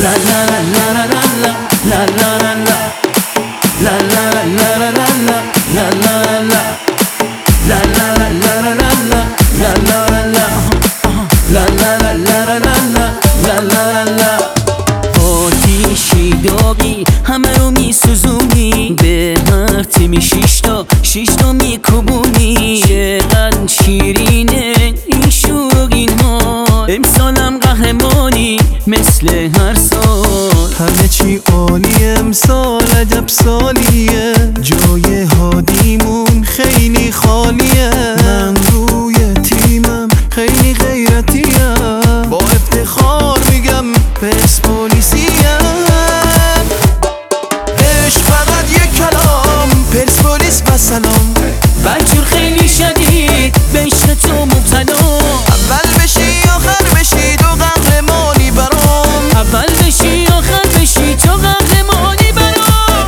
آتیشی داغی همه رو میسوزونی، به هر تیمی شیشتا میکوبونی. چقدر شیرینه این شوق این حال، امسالم قهرمانی مثل هر سال. همه چی عالیه امسال، عجب سالیه، جای هادیمون خیلی خالیه. من روی تیمم خیلی غیرتیم، با افتخار میگم پرسپولیسیم. عشق فقط یک کلام، پرسپولیس و سلام. بدجور خیلی شدید به عشق تو مبتلا، اول بشی آخر بشی تو قهرمانی برام. اول بشی آخر بشی تو قهرمانی برام.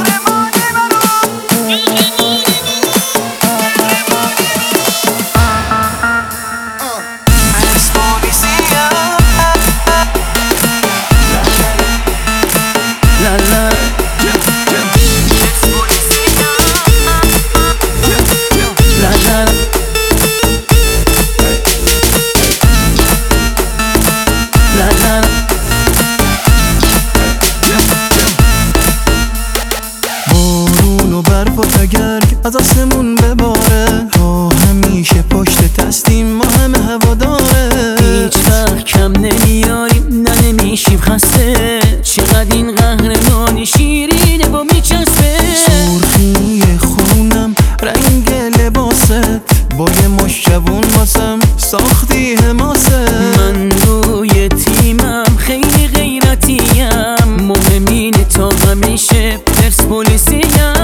بارون و برف و تگرگ از آسمون بباره، تا همیشه پشت دستیم ما همه هواداره. هیچ وقت کم نمیاریم نه نمیشیم خسته، چقدر این قهرمانی شیرینه با میچسبه. سرخی خونم رنگ لباست، با یه مش جوون واسم ساختی حماست. من روی تیمم خیلی غیرتیم، مهم اینه تا همیشه پرسپولیسیم.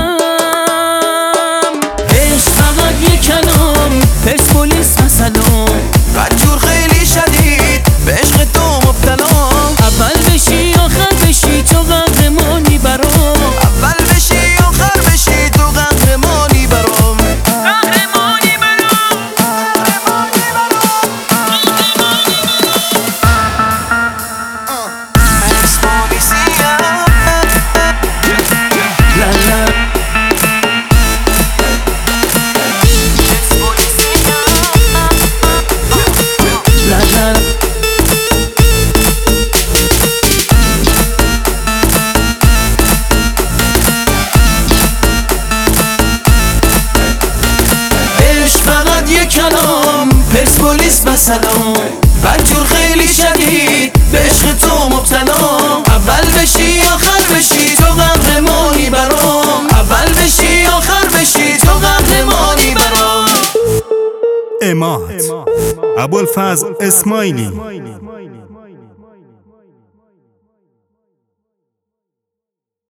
عشق فقط یک کلام، پرسپولیس و سلام. بدجور خیلی شدید به عشق تو مبتلا، اول بشی آخر بشی تو قهرمانی برام. اول بشی آخر بشی تو قهرمانی برام. قهرمانی برام. کلام پرسپولیس و سلام. بدجور خیلی شدید به عشق تو مبتلا، اول بشی آخر بشی تو قهرمانی برام. اول بشی آخر بشی تو قهرمانی برام. اماد ابوالفضل اسماعیلی